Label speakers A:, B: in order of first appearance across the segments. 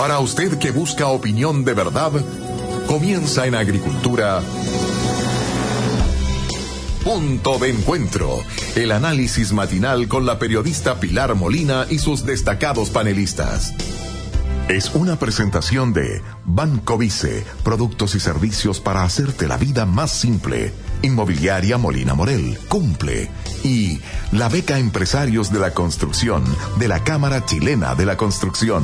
A: Para usted que busca opinión de verdad, comienza en Agricultura Punto de Encuentro, el análisis matinal con la periodista Pilar Molina y sus destacados panelistas. Es una presentación de Banco Vice, productos y servicios para hacerte la vida más simple. Inmobiliaria Molina Morel, cumple. Y la beca Empresarios de la Construcción de la Cámara Chilena de la Construcción.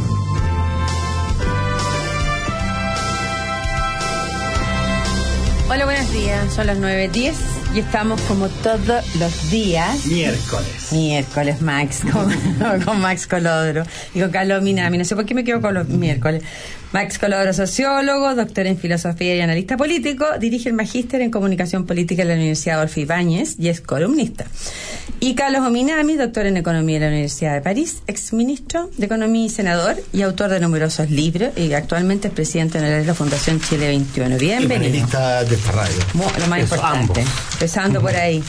B: Hola, buenos días. Son las 9:10 y estamos como todos los días. Miércoles, Max, con Max Colodro y con Carlos Minami. No sé por qué me quedo con los miércoles. Max Colodro, sociólogo, doctor en filosofía y analista político, dirige el magíster en comunicación política en la Universidad Adolfo Ibáñez y es columnista. Y Carlos Minami, doctor en economía en la Universidad de París, exministro de Economía y senador y autor de numerosos libros y actualmente es presidente de la Fundación Chile 21. Bienvenido.
C: Y panelista de esta radio.
B: Lo más importante. Ambos. Empezando por ahí.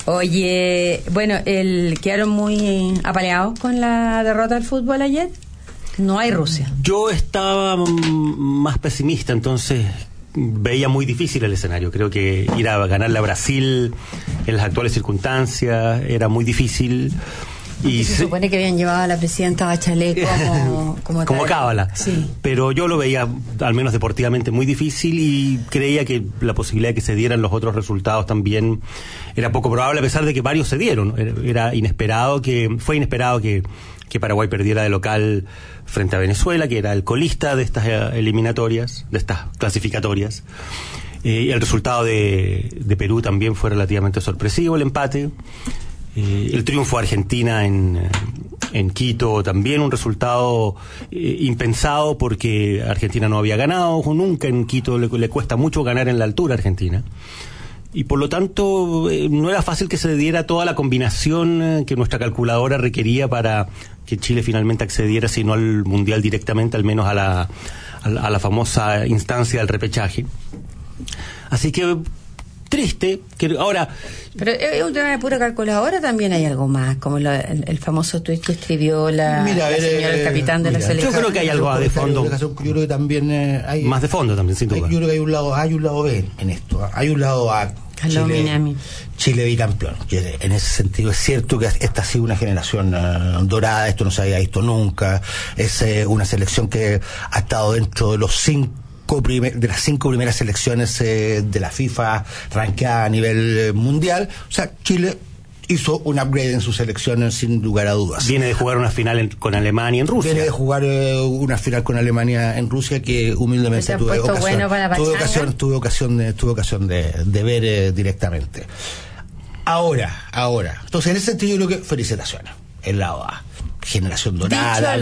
B: Oye, bueno, quedaron muy apaleados con la derrota del fútbol ayer. No hay Rusia.
D: Yo estaba más pesimista, entonces veía muy difícil el escenario. Creo que ir a ganarle a Brasil en las actuales circunstancias era muy difícil. Y
B: se supone que habían llevado a la presidenta Bachelet como cábala.
D: Sí. Pero yo lo veía, al menos deportivamente, muy difícil y creía que la posibilidad de que se dieran los otros resultados también era poco probable, a pesar de que varios se dieron. Fue inesperado que Paraguay perdiera de local frente a Venezuela, que era el colista de estas eliminatorias, de estas clasificatorias. El resultado de Perú también fue relativamente sorpresivo, el empate. El triunfo de Argentina en Quito también un resultado impensado, porque Argentina no había ganado nunca en Quito, le cuesta mucho ganar en la altura a Argentina. Y por lo tanto no era fácil que se diera toda la combinación que nuestra calculadora requería para que Chile finalmente accediera, si no al Mundial directamente, al menos a la famosa instancia del repechaje. Así que triste, que ahora...
B: Pero es un tema de pura calculadora, también hay algo más, como el famoso tuit que escribió la señora, el capitán de la selección.
D: Yo creo que hay algo de fondo.
C: Yo creo que también hay...
D: Más de fondo también, sin duda.
C: Yo creo que hay un lado B en esto. Hay un lado A. Chile bicampeón. Que en ese sentido es cierto que esta ha sido una generación dorada, esto no se había visto nunca. Es una selección que ha estado dentro de las 5 primeras selecciones de la FIFA rankeada a nivel mundial. O sea, Chile hizo un upgrade en sus selecciones sin lugar a dudas.
D: Viene de jugar una final con Alemania en Rusia.
C: Viene de jugar una final con Alemania en Rusia que humildemente tuve ocasión de ver directamente. Ahora. Entonces, en ese sentido, yo creo que felicitaciones. El lado A. Generación dorada,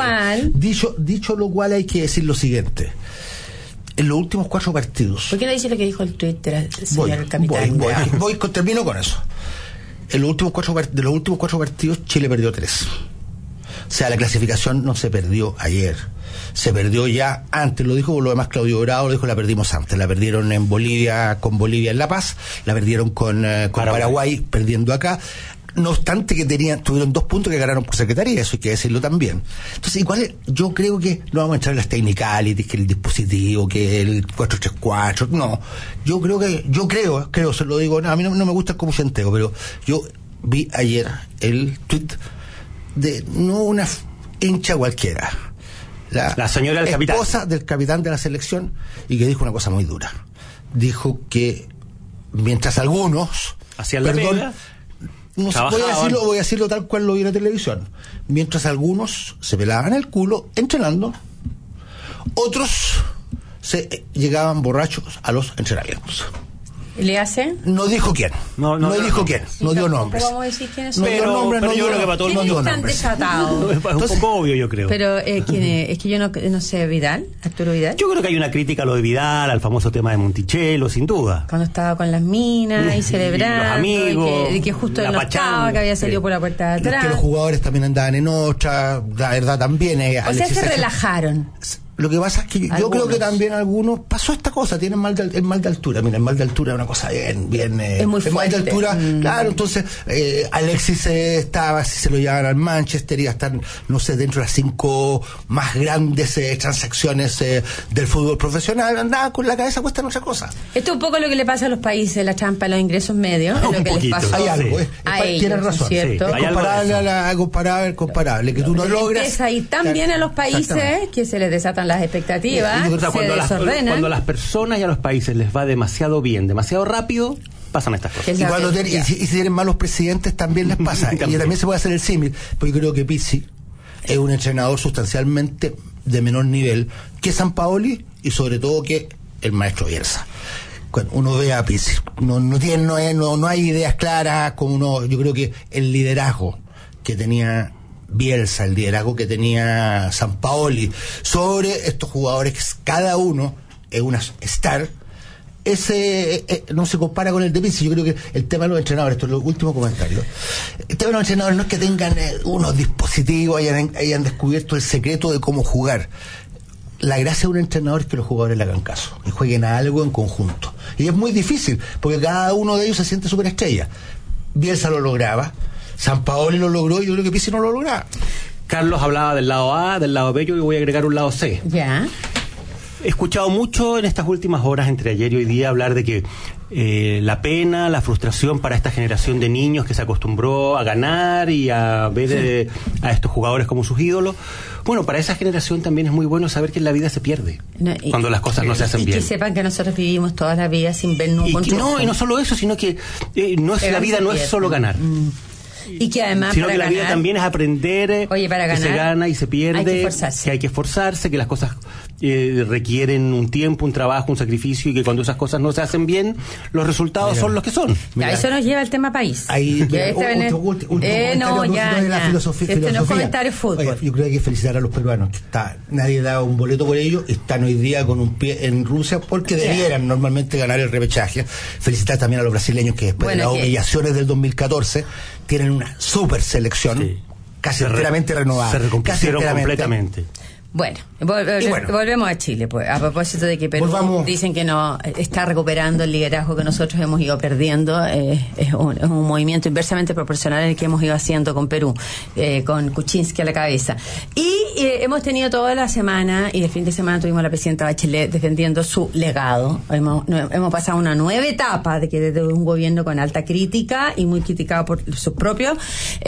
C: Dicho lo cual, hay que decir lo siguiente. En los últimos 4 partidos...
B: ¿Por qué no dice lo que dijo el Twitter, señor capitán?
C: Termino con eso. De los últimos 4 partidos, Chile perdió 3. O sea, la clasificación no se perdió ayer. Se perdió ya antes, lo dijo por lo demás Claudio Bravo, lo dijo, la perdimos antes. La perdieron en Bolivia, con Bolivia en La Paz, la perdieron con Paraguay, perdiendo acá. No obstante que tuvieron 2 puntos que ganaron por secretaría, eso hay que decirlo también. Entonces, igual yo creo que no vamos a entrar en las technicalities, que el dispositivo, que el 434, no. Yo creo, se lo digo, a mí no me gusta el comuchenteo, pero yo vi ayer el tweet de no una hincha cualquiera,
D: la señora del capitán,
C: esposa del capitán de la selección, y que dijo una cosa muy dura. Dijo que mientras algunos
D: hacían la pega,
C: no voy a decirlo tal cual lo vi en la televisión. Mientras algunos se pelaban el culo entrenando, otros se llegaban borrachos a los entrenamientos.
B: ¿Le hace?
C: No dijo quién. No dijo quién. No dio nombres.
B: Vamos a decir quiénes son.
D: Pero yo creo que para todos no dio nombres.
B: Desatados.
D: Es un poco obvio, yo creo.
B: Pero ¿quién es? Es que yo no sé, Arturo Vidal.
D: Yo creo que hay una crítica a lo de Vidal, al famoso tema de Monticello, sin duda.
B: Cuando estaba con las minas y celebrando.
D: Los amigos.
B: Y que justo no estaba, que había salido por la puerta de atrás.
C: Que los jugadores también andaban en otra, la verdad también.
B: O sea, se relajaron.
C: Lo que pasa es que yo creo que también algunos pasó esta cosa, tienen el mal de altura. Mira, el mal de altura es una cosa bien
B: es muy fuerte.
C: El mal de altura, claro, entonces Alexis estaba, si se lo llevaban al Manchester, iba a estar, no sé, dentro de las 5 más grandes transacciones del fútbol profesional, andaba con la cabeza puesta en otra cosa.
B: Esto es un poco lo que le pasa a los países, la trampa de los ingresos medios, es lo que les pasó.
C: Hay algo, tienes razón.
B: ¿Cierto?
C: Es comparable, que tú no logras.
B: Empieza ahí también a los países que se les desatan las expectativas,
D: cuando las personas y a los países les va demasiado bien, demasiado rápido, pasan estas cosas.
C: Y si tienen malos presidentes también les pasa. Y también se puede hacer el símil, porque yo creo que Pizzi es un entrenador sustancialmente de menor nivel que Sampaoli y sobre todo que el maestro Bielsa. Cuando uno ve a Pizzi, no hay ideas claras, yo creo que el liderazgo que tenía Bielsa, el liderazgo que tenía Sampaoli sobre estos jugadores que cada uno es una star, ese no se compara con el de Pizzi. Yo creo que el tema de los entrenadores, esto es el último comentario, el tema de los entrenadores no es que tengan unos dispositivos, hayan descubierto el secreto de cómo jugar. La gracia de un entrenador es que los jugadores le hagan caso y jueguen a algo en conjunto, y es muy difícil porque cada uno de ellos se siente superestrella. Bielsa lo lograba, Sampaoli lo logró, y yo creo que Pizzi no lo lograba.
D: Carlos hablaba del lado A, del lado B, yo voy a agregar un lado C.
B: Ya.
D: He escuchado mucho en estas últimas horas, entre ayer y hoy día, hablar de que la pena, la frustración para esta generación de niños que se acostumbró a ganar y a ver a estos jugadores como sus ídolos. Bueno, para esa generación también es muy bueno saber que en la vida se pierde cuando las cosas no se hacen bien.
B: Y que sepan que nosotros vivimos toda la vida sin ver ningún
D: y no solo eso, sino que la vida no es solo ganar.
B: Y que además
D: sino que la vida también es aprender
B: para ganar,
D: que se gana y se pierde,
B: que
D: hay que esforzarse, que las cosas requieren un tiempo, un trabajo, un sacrificio, y que cuando esas cosas no se hacen bien, los resultados son los que son.
B: Eso nos lleva al tema país.
C: Último
B: la filosofía. Este no es comentario fútbol.
C: Oiga, yo creo que hay que felicitar a los peruanos, que nadie da un boleto por ellos, están hoy día con un pie en Rusia porque debieran normalmente ganar el repechaje. Felicitar también a los brasileños que después de las humillaciones del 2014 tienen una super selección, casi enteramente renovada.
D: Se recompusieron completamente.
B: Bueno, volvemos a Chile, pues, a propósito de que Perú dicen que no está recuperando el liderazgo que nosotros hemos ido perdiendo. Es un movimiento inversamente proporcional al que hemos ido haciendo con Perú, con Kuczynski a la cabeza. Y hemos tenido toda la semana, y el fin de semana tuvimos a la presidenta Bachelet defendiendo su legado. Hemos pasado una nueva etapa de un gobierno con alta crítica y muy criticado por sus propios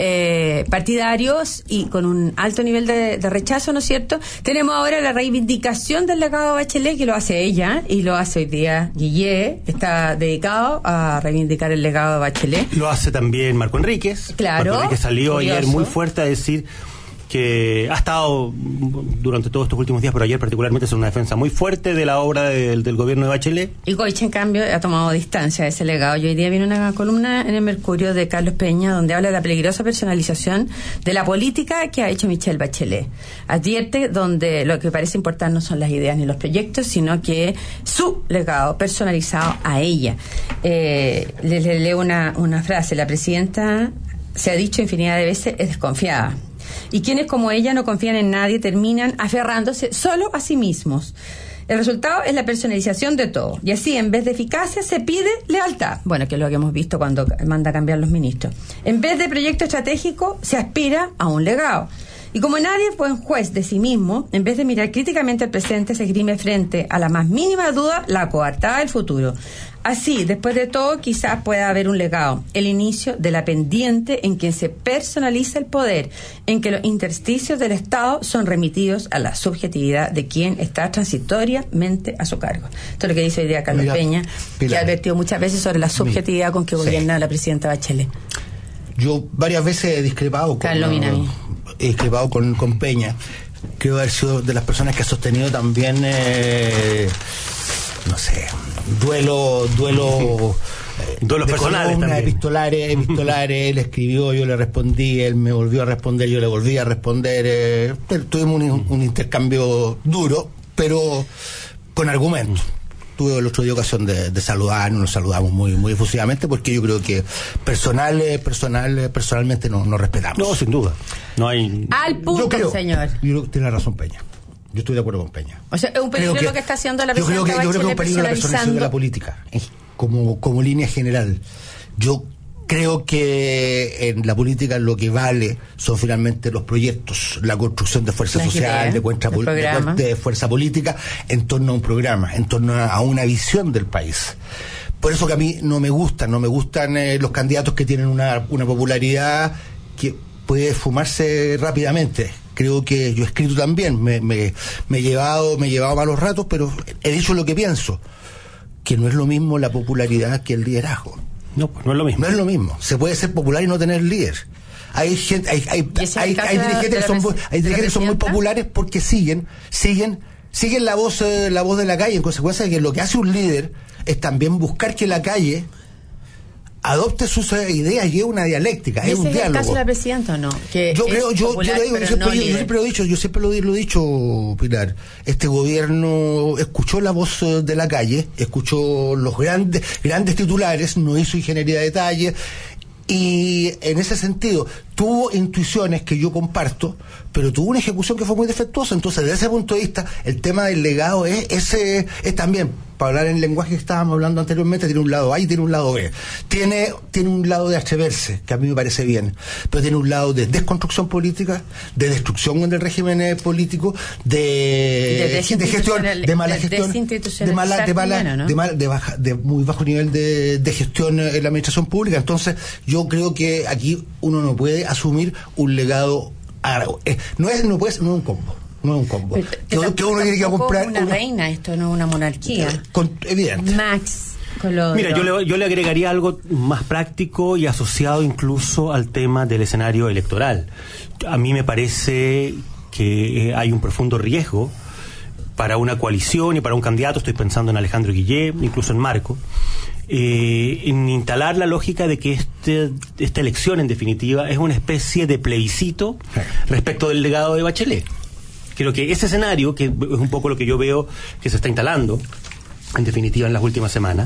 B: partidarios y con un alto nivel de rechazo, ¿no es cierto? Tenemos ahora la reivindicación del legado de Bachelet, que lo hace ella y lo hace hoy día Guillé, está dedicado a reivindicar el legado de Bachelet.
D: Lo hace también Marco Enríquez.
B: Claro.
D: Marco Enríquez salió ayer muy fuerte a decir que ha estado durante todos estos últimos días, pero ayer particularmente, es una defensa muy fuerte de la obra del gobierno de Bachelet.
B: Y Goich, en cambio, ha tomado distancia de ese legado. Y hoy día viene una columna en el Mercurio de Carlos Peña, donde habla de la peligrosa personalización de la política que ha hecho Michelle Bachelet. Advierte donde lo que parece importar no son las ideas ni los proyectos, sino que su legado personalizado a ella. Les leo una frase. La presidenta, se ha dicho infinidad de veces, es desconfiada. Y quienes como ella no confían en nadie terminan aferrándose solo a sí mismos. El resultado es la personalización de todo. Y así, en vez de eficacia, se pide lealtad. Bueno, que es lo que hemos visto cuando manda a cambiar los ministros. En vez de proyecto estratégico, se aspira a un legado. Y como nadie es buen juez de sí mismo, en vez de mirar críticamente al presente, se esgrime frente a la más mínima duda la coartada del futuro. Así, después de todo, quizás pueda haber un legado, el inicio de la pendiente en que se personaliza el poder, en que los intersticios del Estado son remitidos a la subjetividad de quien está transitoriamente a su cargo. Esto es lo que dice hoy día Carlos Peña, que ha advertido muchas veces sobre la subjetividad con que gobierna la presidenta Bachelet.
C: Yo varias veces he discrepado con Peña. Creo haber sido de las personas que ha sostenido también duelos
D: personales también.
C: Epistolares, él escribió, yo le respondí, él me volvió a responder, yo le volví a responder, tuvimos un intercambio duro, pero con argumentos. Tuve el otro día ocasión de saludarnos, nos saludamos muy muy efusivamente, porque yo creo que personalmente nos respetamos.
D: No, sin duda. No hay.
B: Al punto, señor.
C: Yo creo que tiene razón Peña. Yo estoy de acuerdo con Peña.
B: O sea, es un peligro lo que está haciendo la presidenta Bachelet.
C: Yo creo que es un peligro la personalización de la política, como línea general. Yo creo que en la política lo que vale son finalmente los proyectos, la construcción de fuerza social, de fuerza política en torno a un programa, en torno a una visión del país. Por eso que a mí no me gustan los candidatos que tienen una popularidad que puede fumarse rápidamente. Creo que yo he escrito también, me he llevado malos ratos, pero he dicho lo que pienso, que no es lo mismo la popularidad que el liderazgo.
D: No, pues no es lo mismo.
C: No es lo mismo. Se puede ser popular y no tener líder. Hay dirigentes que son muy populares porque siguen la voz de la calle, en consecuencia de que lo que hace un líder es también buscar que la calle adopte sus ideas y es una dialéctica, es un diálogo. ¿Es el caso de
B: la presidenta o no?
C: Yo siempre lo he dicho, Pilar. Este gobierno escuchó la voz de la calle, escuchó los grandes titulares, no hizo ingeniería de detalle, y en ese sentido tuvo intuiciones que yo comparto, pero tuvo una ejecución que fue muy defectuosa. Entonces, desde ese punto de vista, el tema del legado es también, para hablar en el lenguaje que estábamos hablando anteriormente, tiene un lado A y tiene un lado B. Tiene un lado de atreverse, que a mí me parece bien, pero tiene un lado de desconstrucción política, de destrucción del régimen político, de gestión, de mala gestión, de muy bajo nivel de gestión en la administración pública. Entonces, yo creo que aquí uno no puede asumir un legado árabe. No es un combo. No es un combo.
B: Que uno tiene que comprar una reina, esto no es una monarquía.
C: Evidente.
B: Max Colodro.
D: Mira, yo le agregaría algo más práctico y asociado incluso al tema del escenario electoral. A mí me parece que hay un profundo riesgo para una coalición y para un candidato, estoy pensando en Alejandro Guillé, incluso en Marco, en instalar la lógica de que esta elección, en definitiva, es una especie de plebiscito respecto del legado de Bachelet. Creo que ese escenario, que es un poco lo que yo veo que se está instalando, en definitiva, en las últimas semanas,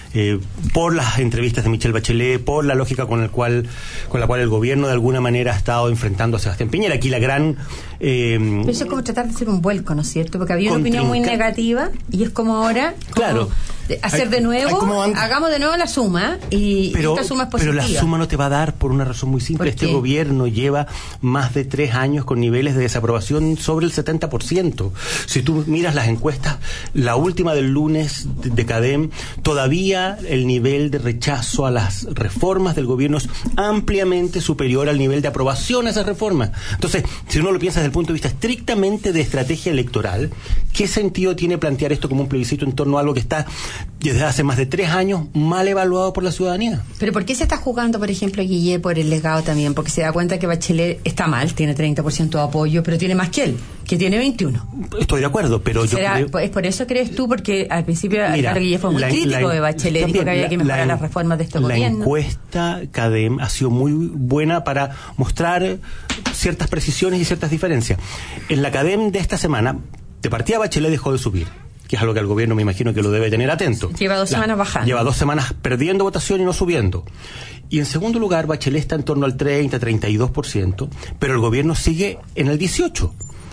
D: por las entrevistas de Michelle Bachelet, por la lógica con la cual el gobierno de alguna manera ha estado enfrentando a Sebastián Piñera. Aquí la gran...
B: Pero eso es como tratar de hacer un vuelco, ¿no es cierto? Porque había una opinión muy negativa y es como ahora...
D: Claro.
B: Hacer de nuevo, hagamos de nuevo la suma y esta suma es positiva.
D: Pero la suma no te va a dar por una razón muy simple. Este gobierno lleva más de 3 años con niveles de desaprobación sobre el 70%. Si tú miras las encuestas, la última del lunes de CADEM, todavía el nivel de rechazo a las reformas del gobierno es ampliamente superior al nivel de aprobación a esas reformas. Entonces, si uno lo piensa desde el punto de vista estrictamente de estrategia electoral, ¿qué sentido tiene plantear esto como un plebiscito en torno a algo que está desde hace más de 3 años mal evaluado por la ciudadanía?
B: Pero ¿por qué se está jugando, por ejemplo, Guillé por el legado también? Porque se da cuenta que Bachelet está mal, tiene 30% de apoyo, pero tiene más que él, que tiene 21.
D: Estoy de acuerdo, pero yo creo...
B: ¿Es por eso crees tú? Porque al principio Alejandro Guillé fue muy crítico de Bachelet, dijo que había que mejorar las reformas de este gobierno.
D: La encuesta CADEM ha sido muy buena para mostrar ciertas precisiones y ciertas diferencias. En la CADEM de esta semana, de partida Bachelet dejó de subir, que es algo que al gobierno me imagino que lo debe tener atento.
B: Lleva 2 semanas bajando.
D: Lleva 2 semanas perdiendo votación y no subiendo. Y en segundo lugar, Bachelet está en torno al 30-32%, pero el gobierno sigue en el 18%.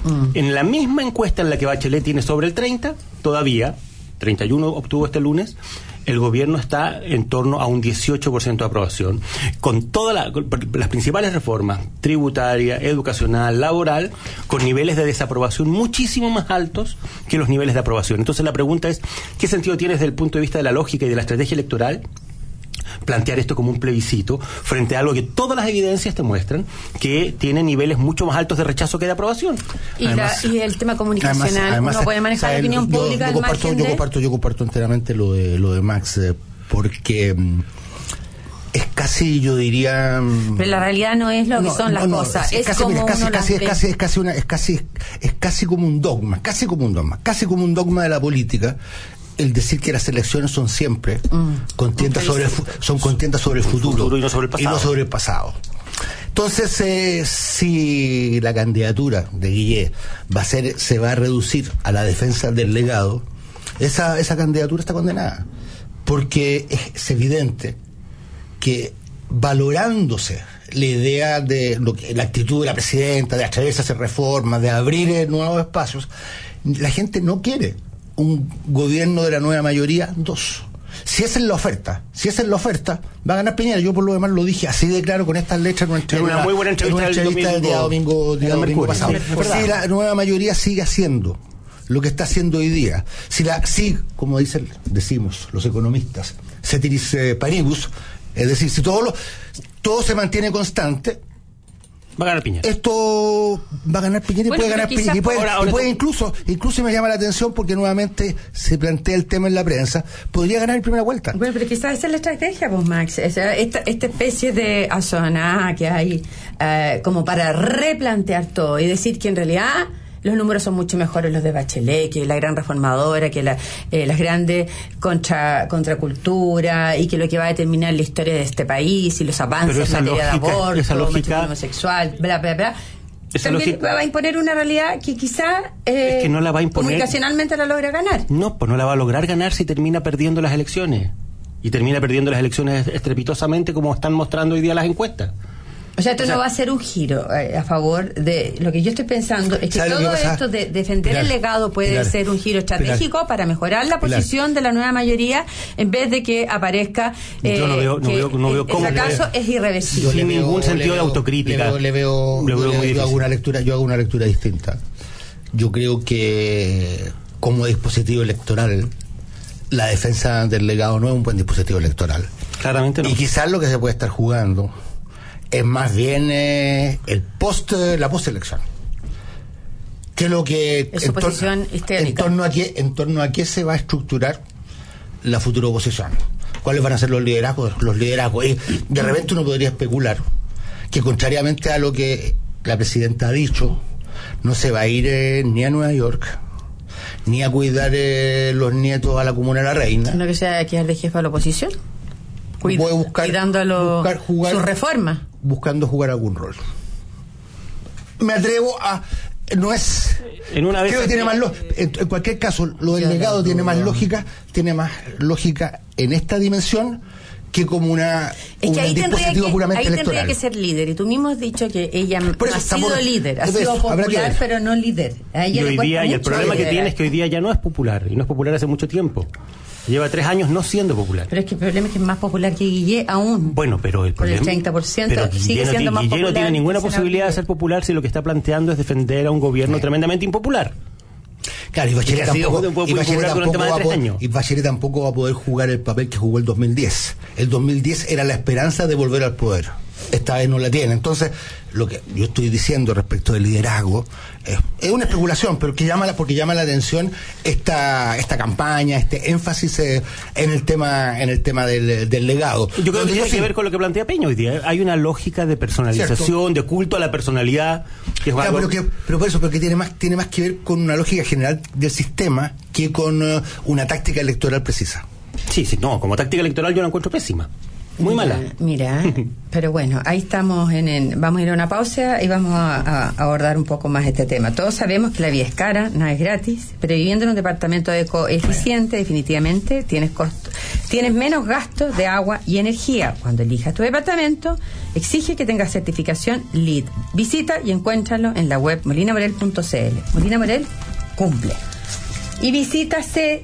D: En la misma encuesta en la que Bachelet tiene sobre el 30%, todavía, 31 obtuvo este lunes, el gobierno está en torno a un 18% de aprobación, con todas las principales reformas, tributaria, educacional, laboral, con niveles de desaprobación muchísimo más altos que los niveles de aprobación. Entonces la pregunta es, ¿qué sentido tiene desde el punto de vista de la lógica y de la estrategia electoral plantear esto como un plebiscito frente a algo que todas las evidencias te muestran que tiene niveles mucho más altos de rechazo que de aprobación?
B: Y el tema comunicacional, uno puede manejar la opinión pública al margen de...
C: Yo comparto enteramente lo de Max, porque es casi, yo diría...
B: Pero la realidad no es lo que son las cosas, es
C: casi como un dogma, casi como un dogma de la política, el decir que las elecciones son siempre contiendas sobre el futuro
D: y no sobre el pasado.
C: Entonces, si la candidatura de Guillé se va a reducir a la defensa del legado, esa candidatura está condenada, porque es evidente que valorándose la idea de la actitud de la presidenta, de atreverse a hacer reformas, de abrir nuevos espacios. La gente no quiere un gobierno de la nueva mayoría, dos. Si esa es la oferta, va a ganar Piñera. Yo por lo demás lo dije así de claro con estas letras en una muy buena entrevista del día domingo pasado. Si la nueva mayoría sigue haciendo lo que está haciendo hoy día, si como decimos los economistas, ceteris paribus, es decir, si todo se mantiene constante,
D: va a ganar Piñera.
C: Esto va a ganar Piñera, y puede ganar Piñera. Y puede incluso me llama la atención porque nuevamente se plantea el tema en la prensa, podría ganar en primera vuelta.
B: Bueno, pero quizás esa es la estrategia, pues, Max. Esta especie de azonada que hay como para replantear todo y decir que en realidad los números son mucho mejores los de Bachelet, que la gran reformadora, que las grandes contracultura, y que lo que va a determinar la historia de este país y los avances en materia de aborto, matrimonio homosexual, bla, bla, bla. También va a imponer una realidad que quizá
D: es que no la va a imponer,
B: comunicacionalmente la logra ganar.
D: No, pues no la va a lograr ganar si termina perdiendo las elecciones. Y termina perdiendo las elecciones estrepitosamente, como están mostrando hoy día las encuestas.
B: O sea, esto no va a ser un giro a favor de lo que yo estoy pensando, es que todo esto de defender el legado puede ser un giro estratégico para mejorar la posición de la nueva mayoría, en vez de que aparezca
D: yo no veo cómo
B: el fracaso es irreversible.
D: Sin ningún sentido de autocrítica.
C: Yo hago una lectura distinta. Yo creo que como dispositivo electoral la defensa del legado no es un buen dispositivo electoral.
D: Claramente no.
C: Y quizás lo que se puede estar jugando es más bien la postelección. Que es lo que en torno a qué se va a estructurar la futura oposición. ¿Cuáles van a ser los liderazgos? Y de repente uno podría especular que, contrariamente a lo que la presidenta ha dicho, no se va a ir ni a Nueva York ni a cuidar los nietos a la Comuna de la Reina.
B: ¿No que sea quedar de jefa de la oposición? Cuidando sus reformas.
C: Buscando jugar algún rol. Me atrevo a... No es... creo que tiene más en cualquier caso, lo del legado tiene más lógica en esta dimensión que como un dispositivo puramente electoral.
B: Tendría que ser líder, y tú mismo has dicho que ella ha sido líder, ha sido popular, pero no líder.
D: Y el problema que tiene es que hoy día ya no es popular, y no es popular hace mucho tiempo. Lleva 3 años no siendo popular.
B: Pero es que el problema es que es más popular que Guillé aún.
D: Bueno, pero el problema...
B: Por el 30% sigue siendo más popular.
D: Guillé no tiene ninguna posibilidad de ser popular si lo que está planteando es defender a un gobierno tremendamente impopular.
C: Claro, y Bachelet tampoco va a poder jugar el papel que jugó el 2010. El 2010 era la esperanza de volver al poder. Esta vez no la tiene. Entonces, lo que yo estoy diciendo respecto del liderazgo es una especulación, pero porque llama la atención esta campaña, este énfasis en el tema del legado.
D: Yo creo que tiene que ver con lo que plantea Peña hoy día. Hay una lógica de personalización, de culto a la personalidad. Que es
C: pero por eso, porque tiene más que ver con una lógica general del sistema que con una táctica electoral precisa.
D: Sí, no, como táctica electoral yo la encuentro pésima. Muy mala.
B: Mira, pero bueno, ahí estamos vamos a ir a una pausa y vamos a abordar un poco más este tema. Todos sabemos que la vida es cara, nada es gratis, pero viviendo en un departamento ecoeficiente, definitivamente tienes menos gastos de agua y energía. Cuando elijas tu departamento, exige que tenga certificación LEED. Visita y encuéntralo en la web molinamorel.cl. Molina Morel cumple. Y visita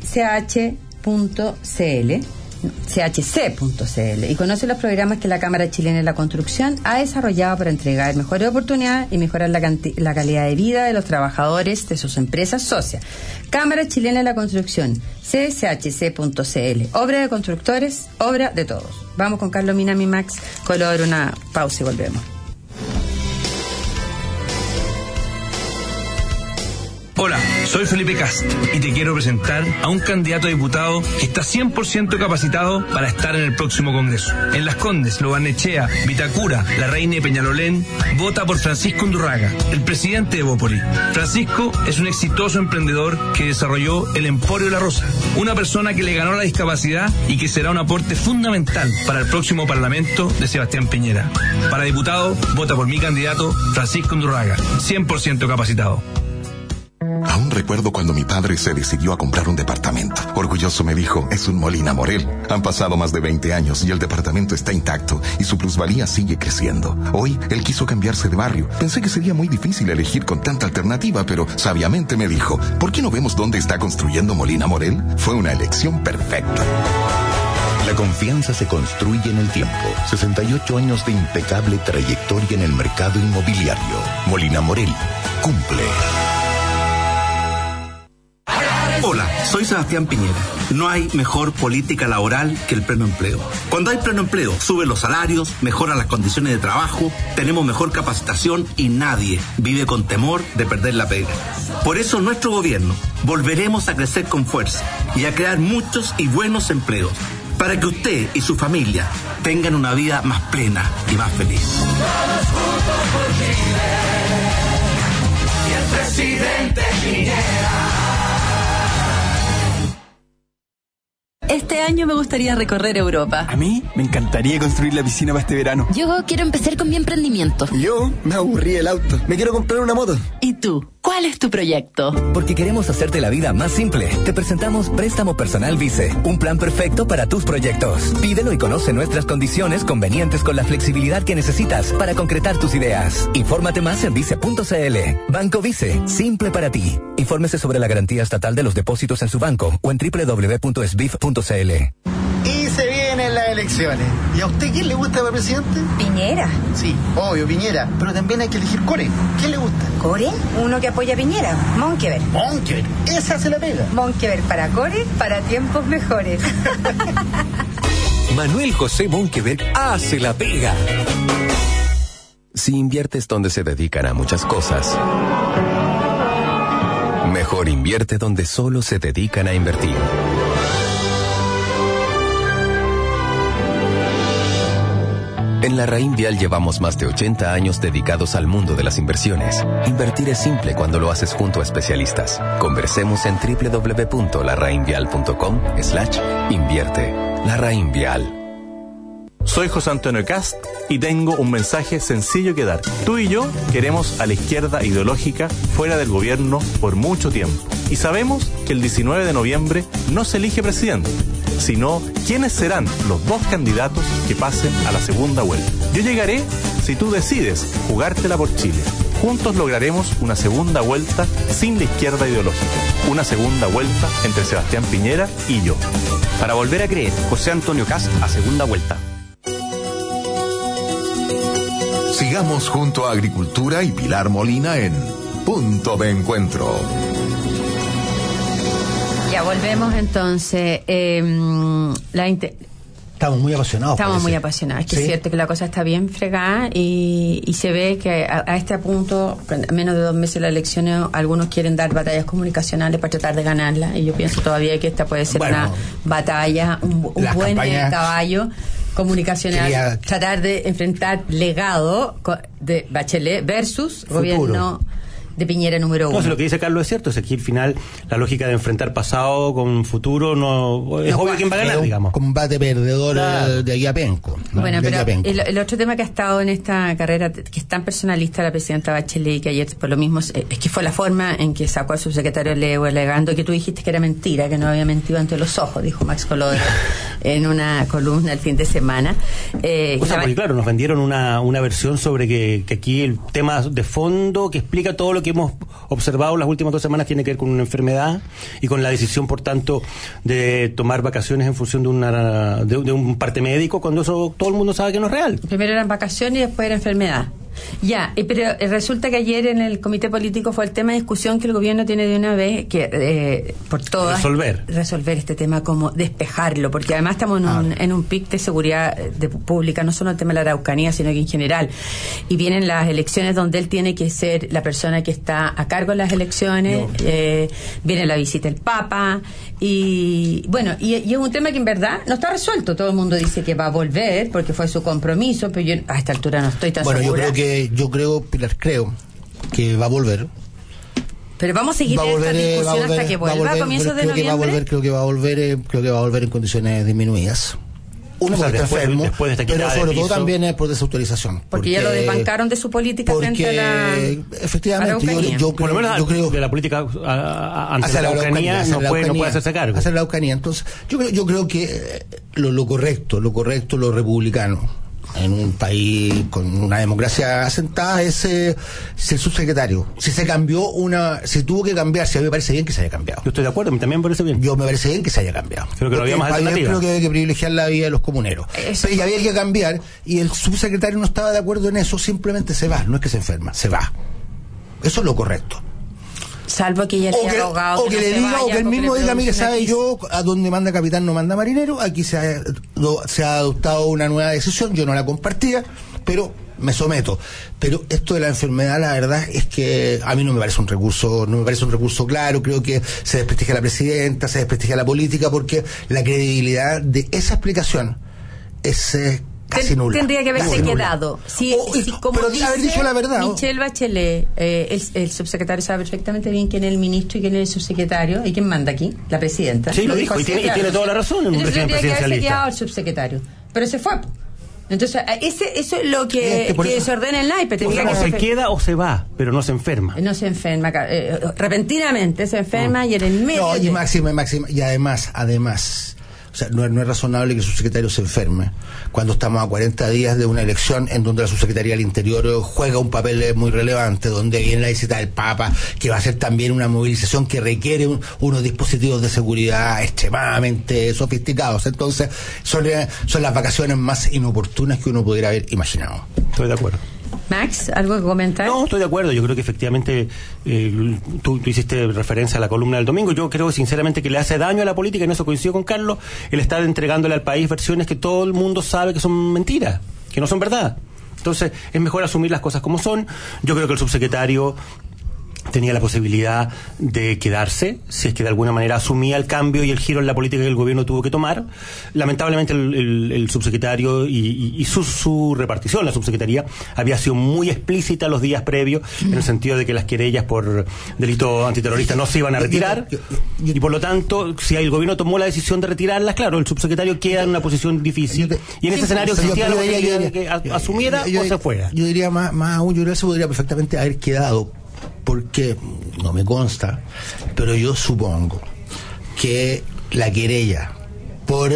B: chc.cl y conoce los programas que la Cámara Chilena de la Construcción ha desarrollado para entregar mejores oportunidades y mejorar la calidad de vida de los trabajadores de sus empresas socias. Cámara Chilena de la Construcción, chc.cl. Obra de constructores, obra de todos. Vamos con Carlos Minami Max Color, una pausa y volvemos.
E: Hola, soy Felipe Cast y te quiero presentar a un candidato a diputado que está 100% capacitado para estar en el próximo Congreso. En Las Condes, Lo Barnechea, Vitacura, La Reina y Peñalolén, vota por Francisco Undurraga, el presidente de Bópoli. Francisco es un exitoso emprendedor que desarrolló el Emporio La Rosa, una persona que le ganó la discapacidad y que será un aporte fundamental para el próximo Parlamento de Sebastián Piñera. Para diputado, vota por mi candidato Francisco Undurraga, 100% capacitado.
A: Aún Aún recuerdo cuando mi padre se decidió a comprar un departamento. Orgulloso me dijo, es un Molina Morel. Han pasado más de 20 años y el departamento está intacto y su plusvalía sigue creciendo. Hoy, él quiso cambiarse de barrio. Pensé que sería muy difícil elegir con tanta alternativa, pero sabiamente me dijo, ¿por qué no vemos dónde está construyendo Molina Morel? Fue una elección perfecta. La confianza se construye en el tiempo. 68 años de impecable trayectoria en el mercado inmobiliario. Molina Morel cumple.
F: Hola, soy Sebastián Piñera. No hay mejor política laboral que el pleno empleo. Cuando hay pleno empleo, suben los salarios, mejoran las condiciones de trabajo, tenemos mejor capacitación y nadie vive con temor de perder la pega. Por eso nuestro gobierno volveremos a crecer con fuerza y a crear muchos y buenos empleos para que usted y su familia tengan una vida más plena y más feliz.
G: Todos juntos por Chile y el presidente Piñera.
H: Este año me gustaría recorrer Europa.
I: A mí me encantaría construir la piscina para este verano.
H: Yo quiero empezar con mi emprendimiento.
I: Yo me aburrí el auto. Me quiero comprar una moto.
H: ¿Y tú? ¿Cuál es tu proyecto?
J: Porque queremos hacerte la vida más simple. Te presentamos Préstamo Personal Vice, un plan perfecto para tus proyectos. Pídelo y conoce nuestras condiciones convenientes con la flexibilidad que necesitas para concretar tus ideas. Infórmate más en vice.cl. Banco Vice, simple para ti. Infórmese sobre la garantía estatal de los depósitos en su banco o en www.sbif.cl.
K: Y se vienen las elecciones. ¿Y a usted quién le gusta para presidente?
B: Piñera.
K: Sí, obvio, Piñera. Pero también hay que elegir Core. ¿Quién le gusta?
B: ¿Core? Uno que apoya a Piñera. Monkever.
K: Monkever. Esa se la pega.
B: Monkever para Core, para tiempos mejores.
L: Manuel José Monkever hace la pega.
M: Si inviertes donde se dedican a muchas cosas, mejor invierte donde solo se dedican a invertir. En la Raín Vial llevamos más de 80 años dedicados al mundo de las inversiones. Invertir es simple cuando lo haces junto a especialistas. Conversemos en www.larrainvial.com/invierte. La Raín Vial.
N: Soy José Antonio Cast y tengo un mensaje sencillo que dar. Tú y yo queremos a la izquierda ideológica fuera del gobierno por mucho tiempo. Y sabemos que el 19 de noviembre no se elige presidente, sino quiénes serán los dos candidatos que pasen a la segunda vuelta. Yo llegaré si tú decides jugártela por Chile. Juntos lograremos una segunda vuelta sin la izquierda ideológica. Una segunda vuelta entre Sebastián Piñera y yo.
O: Para volver a creer, José Antonio Cast a segunda vuelta.
A: Sigamos junto a Agricultura y Pilar Molina en Punto de Encuentro.
B: Ya volvemos entonces.
C: Estamos muy apasionados.
B: Estamos muy apasionados. Es que ¿sí? Es cierto que la cosa está bien fregada y se ve que a este punto, a menos de 2 meses de las elecciones, algunos quieren dar batallas comunicacionales para tratar de ganarla. Y yo pienso todavía que esta puede ser una batalla, un buen caballo comunicacional. Tratar de enfrentar legado de Bachelet versus futuro. Gobierno de Piñera número 1.
D: No, lo que dice Carlos es cierto, es que al final la lógica de enfrentar pasado con futuro no es obvio quién va a ganar, digamos.
C: Combate perdedor, claro. De aquí a penco. ¿No?
B: Bueno, pero el otro tema que ha estado en esta carrera, que es tan personalista la presidenta Bachelet, y que ayer por lo mismo, es que fue la forma en que sacó al subsecretario Leo alegando que tú dijiste que era mentira, que no había mentido ante los ojos, dijo Max Colodro en una columna el fin de semana.
D: Porque claro, nos vendieron una versión sobre que aquí el tema de fondo que explica todo lo que hemos observado las últimas 2 semanas tiene que ver con una enfermedad y con la decisión, por tanto, de tomar vacaciones en función de un parte médico, cuando eso todo el mundo sabe que no es real.
B: Primero eran vacaciones y después era enfermedad. Ya, pero resulta que ayer en el comité político fue el tema de discusión que el gobierno tiene de una vez que por todas resolver este tema, como despejarlo, porque además estamos en un pic de seguridad pública, no solo el tema de la Araucanía, sino que en general, y vienen las elecciones donde él tiene que ser la persona que está a cargo de las elecciones, viene la visita del Papa, y bueno, y es un tema que en verdad no está resuelto. Todo el mundo dice que va a volver porque fue su compromiso, pero yo a esta altura no estoy tan segura.
C: Yo creo, Pilar, que va a volver.
B: Pero vamos a seguir esta discusión hasta que vuelva a comienzos de noviembre.
C: Creo que va a volver en condiciones disminuidas. Uno porque está enfermo,
D: después de esta
C: pero sobre todo
D: piso,
C: también es por desautorización.
B: Porque ya lo desbancaron de su política frente a la...
C: Efectivamente, yo
D: por lo menos
C: creo
D: de la política ante la Araucanía no puede hacerse cargo.
C: Hacer la Araucanía. Entonces, yo creo que lo correcto, lo republicano, en un país con una democracia asentada es el subsecretario. Si tuvo que cambiar, si a mí me parece bien que se haya cambiado.
D: Yo estoy de acuerdo, a mí también me parece bien.
C: Yo me parece bien que se haya cambiado.
D: Creo que no había más alternativa.
C: Creo que hay que privilegiar la vida de los comuneros. Pero ya había que cambiar y el subsecretario no estaba de acuerdo en eso, simplemente se va, no es que se enferma, se va. Eso es lo correcto.
B: Salvo que ella le haya rogado
C: que le diga, o que él mismo diga, mire, sabe, yo a donde manda capitán no manda marinero, aquí se ha adoptado una nueva decisión, yo no la compartía, pero me someto. Pero esto de la enfermedad, la verdad es que a mí no me parece un recurso claro. Creo que se desprestigia a la presidenta, se desprestigia a la política, porque la credibilidad de esa explicación es casi nula.
B: Tendría que haberse quedado. Como
C: pero haber dicho la verdad.
B: Michelle Bachelet, el subsecretario sabe perfectamente bien quién es el ministro y quién es el subsecretario y quién manda aquí, la presidenta.
D: Sí, lo dijo y tiene toda la razón en un régimen presidencialista. Tendría que haberse quedado el
B: subsecretario, pero se fue. Entonces, eso es lo que se ordena el naipe.
D: O se queda o se va, pero no se enferma.
B: No se enferma. Repentinamente se enferma y en el medio.
C: No, y máxima. Y además. O sea, no es razonable que el subsecretario se enferme cuando estamos a 40 días de una elección en donde la subsecretaría del Interior juega un papel muy relevante, donde viene la visita del Papa, que va a ser también una movilización que requiere unos dispositivos de seguridad extremadamente sofisticados. Entonces, son las vacaciones más inoportunas que uno pudiera haber imaginado.
D: Estoy de acuerdo.
B: Max, ¿algo que comentar?
D: No, estoy de acuerdo. Yo creo que efectivamente tú hiciste referencia a la columna del domingo. Yo creo sinceramente que le hace daño a la política, y en eso coincido con Carlos, el estar entregándole al país versiones que todo el mundo sabe que son mentiras, que no son verdad. Entonces es mejor asumir las cosas como son. Yo creo que el subsecretario tenía la posibilidad de quedarse, si es que de alguna manera asumía el cambio y el giro en la política que el gobierno tuvo que tomar. Lamentablemente el subsecretario y su repartición, la subsecretaría, había sido muy explícita los días previos, en el sentido de que las querellas por delito antiterrorista no se iban a retirar, y por lo tanto, si el gobierno tomó la decisión de retirarlas, claro, el subsecretario queda en una posición difícil, y en ese escenario existía la posibilidad de que asumiera o se fuera.
C: Yo diría más aún, yo creo que se podría perfectamente haber quedado, porque no me consta, pero yo supongo que la querella por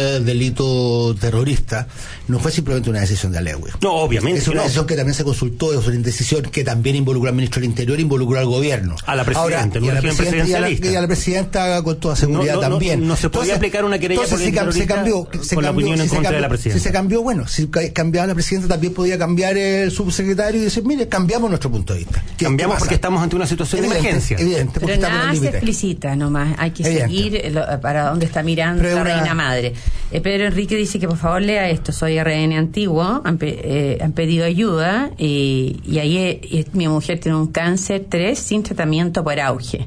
C: delito terrorista no fue simplemente una decisión de Alewi.
D: No, obviamente.
C: Es una decisión que también se consultó, es una decisión que también involucró al ministro del Interior, involucró al gobierno.
D: A la presidenta,
C: y a la presidenta con toda seguridad también.
D: No se podía aplicar una querella por delito terrorista con la opinión en contra de la presidenta.
C: Si se cambió, si cambiaba la presidenta, también podía cambiar el subsecretario y decir, mire, cambiamos nuestro punto de vista.
D: Cambiamos porque estamos ante una situación de emergencia.
C: Evidente,
B: pero nada se explicita nomás, hay que seguir para dónde está mirando la reina madre. Pedro Enrique dice que por favor lea esto. Soy RN antiguo, han pedido ayuda y ahí mi mujer tiene un cáncer 3 sin tratamiento por auge.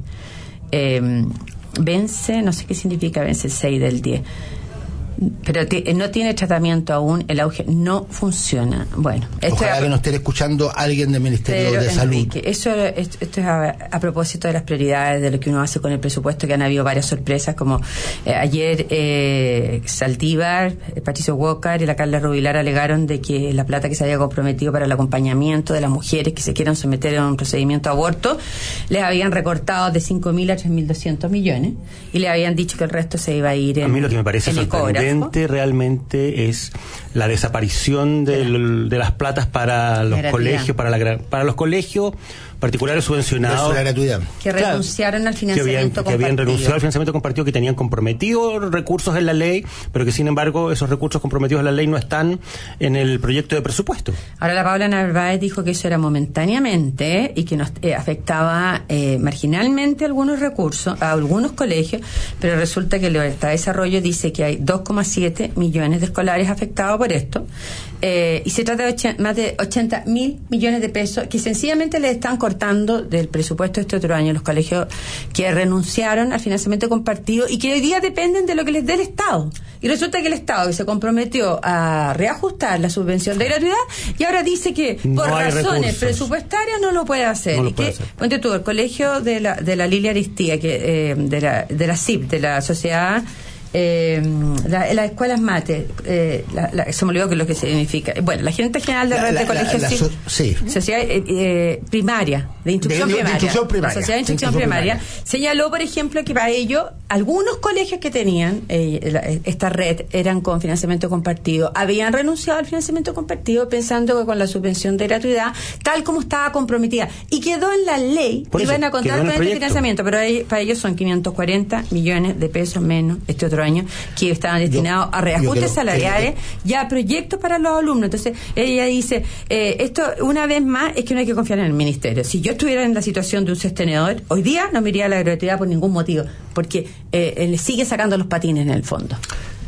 B: Vence, no sé qué significa vence el 6 del 10. Pero no tiene tratamiento aún, el auge no funciona. Bueno,
C: ojalá que nos esté escuchando alguien del Ministerio de Salud.
B: Esto es a propósito de las prioridades, de lo que uno hace con el presupuesto, que han habido varias sorpresas, como ayer Saldívar, Patricio Walker y la Carla Rubilar alegaron de que la plata que se había comprometido para el acompañamiento de las mujeres que se quieran someter a un procedimiento de aborto, les habían recortado de 5.000 a 3.200 millones y le habían dicho que el resto se iba a ir
D: a mí lo que me parece sorprendente realmente es la desaparición de las platas para los colegios, para los colegios particulares subvencionados,
C: la gratuidad,
B: que renunciaron al financiamiento
D: que habían renunciado al financiamiento compartido, que tenían comprometidos recursos en la ley, pero que sin embargo esos recursos comprometidos en la ley no están en el proyecto de presupuesto.
B: Ahora la Paula Narváez dijo que eso era momentáneamente y que nos afectaba marginalmente algunos recursos a algunos colegios, pero resulta que Libertad de Desarrollo dice que hay 2,7 millones de escolares afectados por esto, y se trata de más de 80.000 millones de pesos que sencillamente le están cortando del presupuesto este otro año los colegios que renunciaron al financiamiento compartido y que hoy día dependen de lo que les dé el Estado. Y resulta que el Estado se comprometió a reajustar la subvención de gratuidad y ahora dice que por razones presupuestarias no lo puede hacer. Ponte tú, el colegio de la Lilia Aristía, que de la CIP, de la Sociedad las escuelas mate, se me olvidó que lo que significa. Bueno, la gerente general de red de colegios sociedad primaria, de instrucción primaria. La sociedad de instrucción primaria señaló, por ejemplo, que para ello algunos colegios que tenían esta red eran con financiamiento compartido, habían renunciado al financiamiento compartido pensando que con la subvención de gratuidad, tal como estaba comprometida, y quedó en la ley, iban a contar con este financiamiento, pero para ellos son 540 millones de pesos menos este otro año, que estaban destinados a reajustes salariales y a proyectos para los alumnos. Entonces ella dice, esto una vez más es que no hay que confiar en el ministerio. Si yo estuviera en la situación de un sostenedor, hoy día no me iría a la gratuidad por ningún motivo, porque le sigue sacando los patines en el fondo.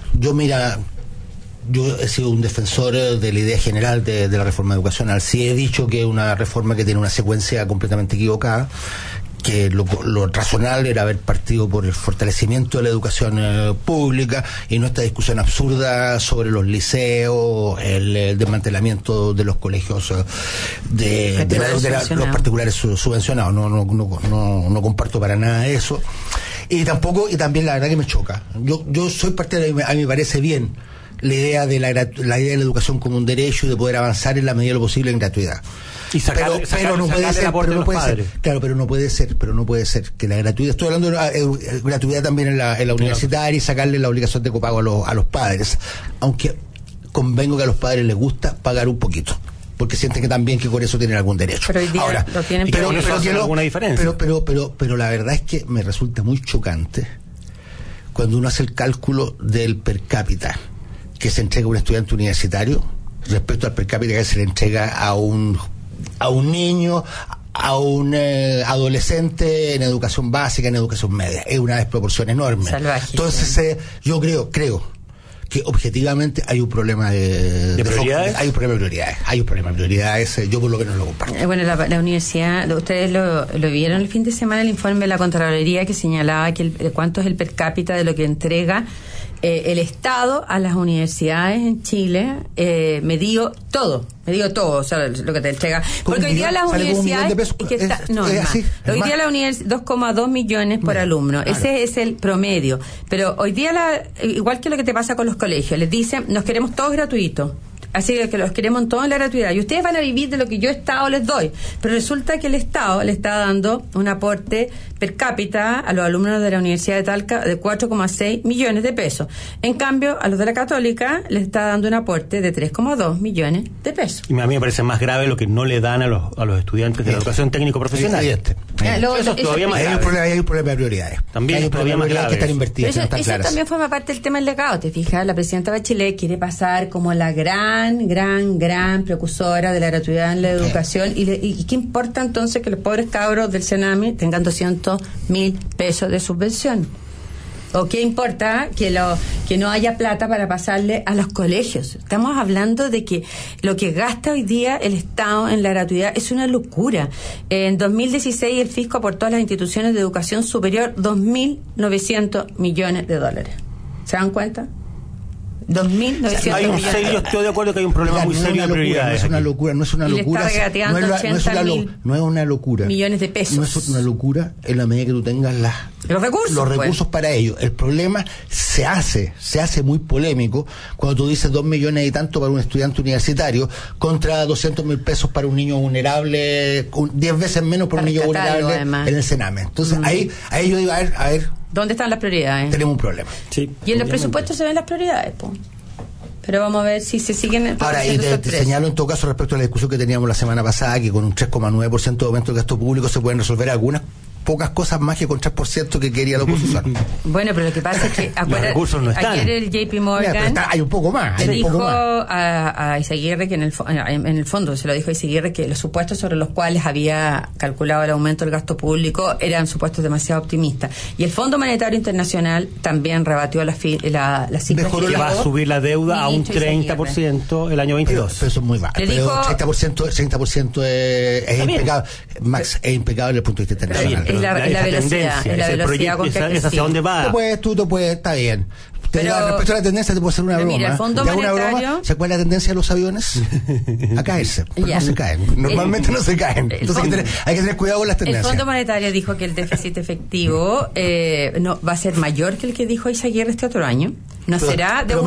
C: Yo he sido un defensor de la idea general de la reforma educacional. Sí he dicho que es una reforma que tiene una secuencia completamente equivocada, que lo razonable era haber partido por el fortalecimiento de la educación pública y no esta discusión absurda sobre los liceos, el desmantelamiento de los colegios de los particulares subvencionados. No comparto para nada eso. Y también la verdad que me choca. Yo soy partidario, a mí me parece bien la idea de la idea de la educación como un derecho y de poder avanzar en la medida de lo posible en gratuidad. Pero no puede ser que la gratuidad, estoy hablando de gratuidad también en la universitaria, y sacarle la obligación de copago a los padres, aunque convengo que a los padres les gusta pagar un poquito, porque sienten que también que con eso tienen algún derecho.
B: Pero hoy día ahora lo tienen,
D: pero alguna diferencia.
C: Pero la verdad es que me resulta muy chocante cuando uno hace el cálculo del per cápita que se entrega a un estudiante universitario respecto al per cápita que se le entrega a un niño, a un adolescente en educación básica, en educación media. Es una desproporción enorme.
B: Salvaje.
C: Entonces, yo creo que objetivamente hay un problema de
D: prioridades.
C: Hay un problema de prioridades. Yo por lo que no lo comparto.
B: Bueno, la universidad, ustedes lo vieron el fin de semana, el informe de la Contraloría que señalaba que cuánto es el per cápita de lo que entrega el Estado a las universidades en Chile. Me dio todo, o sea, lo que te entrega, porque hoy día las universidades hoy día la universidad 2,2 millones por alumno, claro. Ese es el promedio, pero hoy día igual que lo que te pasa con los colegios, les dicen nos queremos todos gratuitos, así que los queremos todos en la gratuidad y ustedes van a vivir de lo que yo Estado les doy, pero resulta que el Estado le está dando un aporte per cápita a los alumnos de la Universidad de Talca de 4,6 millones de pesos. En cambio, a los de la Católica le está dando un aporte de 3,2 millones de pesos.
D: Y a mí me parece más grave lo que no le dan a los estudiantes de la educación técnico profesional.
C: Eso
D: es todavía más grave.
C: Hay un problema de prioridades.
D: También hay todavía más grave.
C: Que están invertidas,
B: eso,
C: no están claras.
B: Eso también forma parte del tema del legado. Te fijas, la presidenta Bachelet quiere pasar como la gran precursora de la gratuidad en la educación. ¿Y qué importa entonces que los pobres cabros del Senami tengan 200.000 pesos de subvención? ¿O qué importa que no haya plata para pasarle a los colegios? Estamos hablando de que lo que gasta hoy día el Estado en la gratuidad es una locura. En 2016 el fisco aportó a las instituciones de educación superior 2.900 millones de dólares. ¿Se dan cuenta? 2.900
D: hay un
B: millones.
D: Serio, estoy de acuerdo que hay un problema muy serio de prioridades.
C: No es una locura. No es una locura.
B: Millones de pesos.
C: No es una locura en la medida que tú tengas los recursos para ello. El problema se hace muy polémico cuando tú dices 2 millones y tanto para un estudiante universitario contra 200.000 pesos para un niño vulnerable, 10 veces menos para un niño vulnerable además en el Sename. Entonces ahí yo digo, a ver
B: ¿dónde están las prioridades?
C: Tenemos un problema.
D: Sí,
B: y en los presupuestos se ven las prioridades, pero vamos a ver si se siguen.
C: Ahora, y te señalo en todo caso respecto a la discusión que teníamos la semana pasada, que con un 3,9% de aumento del gasto público se pueden resolver algunas pocas cosas más que con 3% que quería la oposición.
B: Bueno, pero lo que pasa es que
D: los recursos no están.
B: Ayer el JP Morgan
C: hay un poco más.
B: Le dijo a Izaguirre que en el fondo se lo dijo a Izaguirre que los supuestos sobre los cuales había calculado el aumento del gasto público eran supuestos demasiado optimistas. Y el Fondo Monetario Internacional también rebatió las cifras
D: que va a subir la deuda a un 30% el año 22.
C: Pero eso es muy bajo. Pero 30% es impecable. Max, es impecable desde el punto de vista internacional.
B: La velocidad con que
D: es hacia dónde va.
C: Tú puedes, está bien. Respecto a la tendencia, te puedo hacer una broma.
B: Mira, el Fondo Monetario...
C: ¿Se cuál es la tendencia de los aviones? A caerse. Pero no se caen. Normalmente no se caen. Entonces hay que tener cuidado con las tendencias.
B: El Fondo Monetario dijo que el déficit efectivo no va a ser mayor que el que dijo Izaguirre este otro año. No será de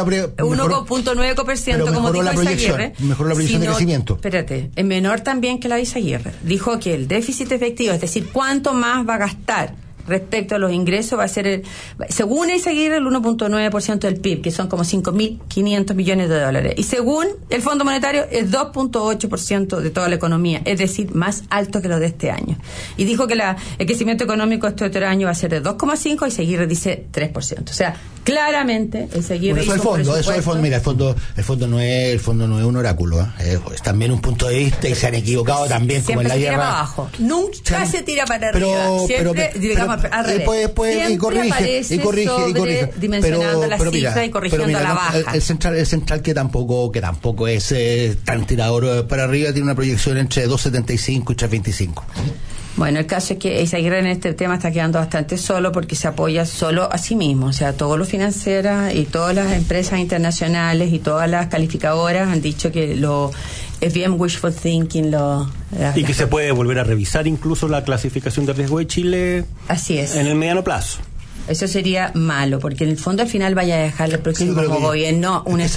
B: 1,9% como dijo Izaguirre.
C: Mejoró la proyección de crecimiento.
B: Espérate, es menor también que la de Izaguirre. Dijo que el déficit efectivo, es decir, cuánto más va a gastar respecto a los ingresos, va a ser, según Izaguirre, el 1,9% del PIB, que son como 5.500 millones de dólares. Y según el Fondo Monetario, es 2,8% de toda la economía, es decir, más alto que lo de este año. Y dijo que el crecimiento económico este otro año va a ser de 2,5%, y Izaguirre dice 3%. O sea, claramente Izaguirre hizo
C: el fondo, mira, el fondo no es un oráculo, es también un punto de vista, y se han equivocado también, como en la guerra.
B: Siempre se tira para abajo, nunca se tira para arriba, siempre, digamos, al revés.
C: Y corrige,
B: dimensionando la cifra y corrigiendo a la baja.
C: El central que tampoco es tan tirador para arriba, tiene una proyección entre 2,75 y 3,25.
B: Bueno, el caso es que Izaguirre en este tema está quedando bastante solo, porque se apoya solo a sí mismo. O sea, todas las financieras y todas las empresas internacionales y todas las calificadoras han dicho que es bien wishful thinking.
D: Y que se puede volver a revisar incluso la clasificación de riesgo de Chile.
B: Así es.
D: En el mediano plazo.
B: Eso sería malo, porque en el fondo al final vaya a dejar el próximo gobierno una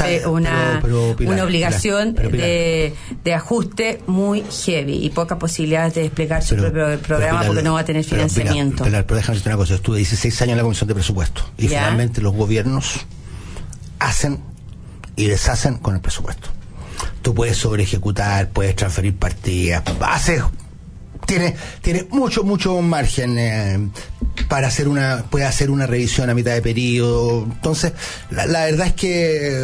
B: obligación de ajuste muy heavy y pocas posibilidades de desplegar su propio programa, porque no va a tener financiamiento.
C: Pero déjame decirte una cosa, estuve 16 años en la Comisión de Presupuesto y finalmente los gobiernos hacen y deshacen con el presupuesto. Tú puedes sobreejecutar, puedes transferir partidas, tiene mucho margen para puede hacer una revisión a mitad de periodo. Entonces, la verdad es que